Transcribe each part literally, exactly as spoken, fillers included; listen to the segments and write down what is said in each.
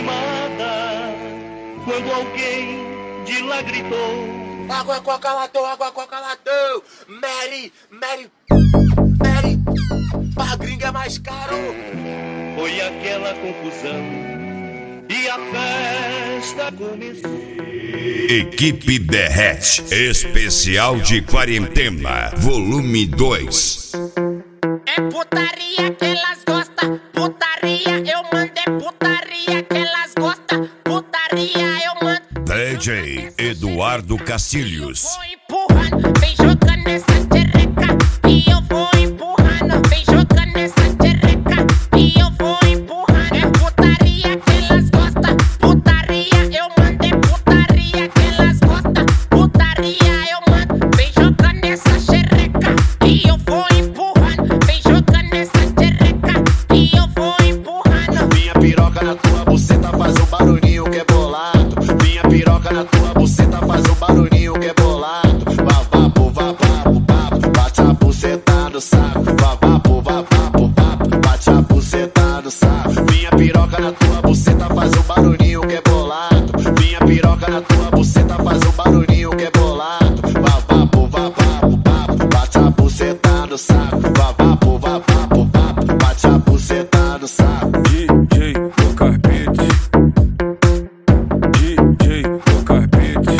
animada, quando alguém de lá gritou: água, coca, latão, água, coca, latão. Mary, Mary, Mary, pra gringa é mais caro. Foi aquela confusão e a festa começou. Equipe Derrete, especial de quarentena, volume dois. É putaria que elas gostam, putaria eu mando, é putaria que elas gostam, putaria eu mando. D J Eduardo Castilhos. Vou empurrando, vem jogando essa xereca e eu vou empurrando, vem jogando essa xereca e eu vou empurrando. É putaria que elas gostam, putaria eu mando, é putaria que elas gostam, putaria eu mando, vem jogando essa xereca e eu vou empurrando, vem jogando essa xereca e eu vou empurrando. Minha piroca na tua buceta faz um barulhinho que é bolado. Minha piroca na tua buceta faz um barulhinho que é bolado. Vá, vá, pô, vá, vá, pô, vá, bate a buceta no saco. Vá, vá, pô, vá, vá, pô, vá, bate a buceta no saco. Minha piroca na tua buceta faz um barulhinho que é bolado. Minha piroca na tua buceta faz um barulhinho que é bolado. Vá, vá, pô, vá, vá, pô, vá, bate a buceta no saco. Vá, vá, pô, vá, vá, pô, vá, bate a buceta no saco. D J do Carpete, D J do Carpete.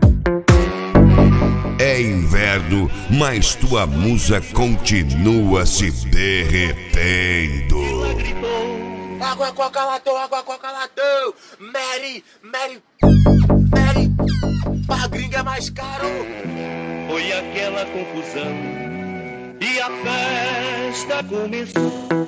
É inverno, mas tua musa continua se derretendo. Água, coca, latão, água, coca, latão. Mary, Mary, Mary, pra gringa é mais caro. Foi aquela confusão e a festa começou.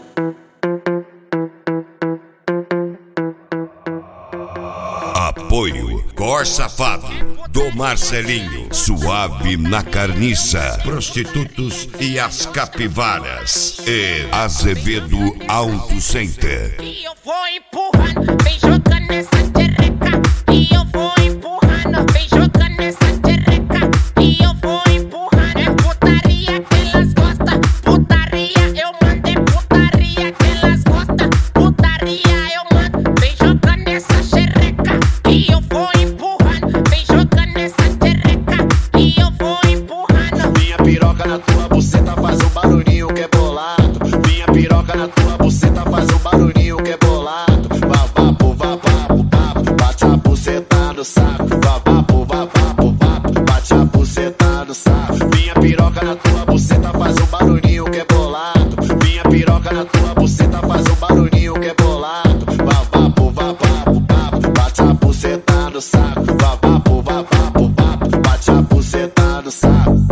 Apoio Cor Safado, do Marcelinho, Suave na Carniça, Prostitutos e as Capivaras e Azevedo Auto Center. E eu vou empurrando, vem jogando essa xereca e eu vou empurrando, vem jogando essa xereca e eu vou empurrando. É putaria que elas gostam, putaria eu mando, é putaria que elas gostam, putaria eu mando, vem jogando essa xereca e eu vou empurrando, vem jogando essa xereca e eu vou empurrando. Minha piroca na tua buceta faz um barulhinho que é bolado. Minha piroca na tua buceta faz um barulhinho que é bolado. Vá, vá, pô, vá, vá, pô, vá, bate a buceta no saco. Vá, vá, pô, vá, vá, pô, vá, bate a buceta no saco. Minha piroca na tua buceta faz um barulhinho que é bolado. Minha piroca na tua buceta faz um barulhinho que é bolado. Vá, vá, pô, vá, vá, pô, vá, bate a buceta no saco. Vá, vá, pô, vá, vá, pô, vá, bate a buceta no saco.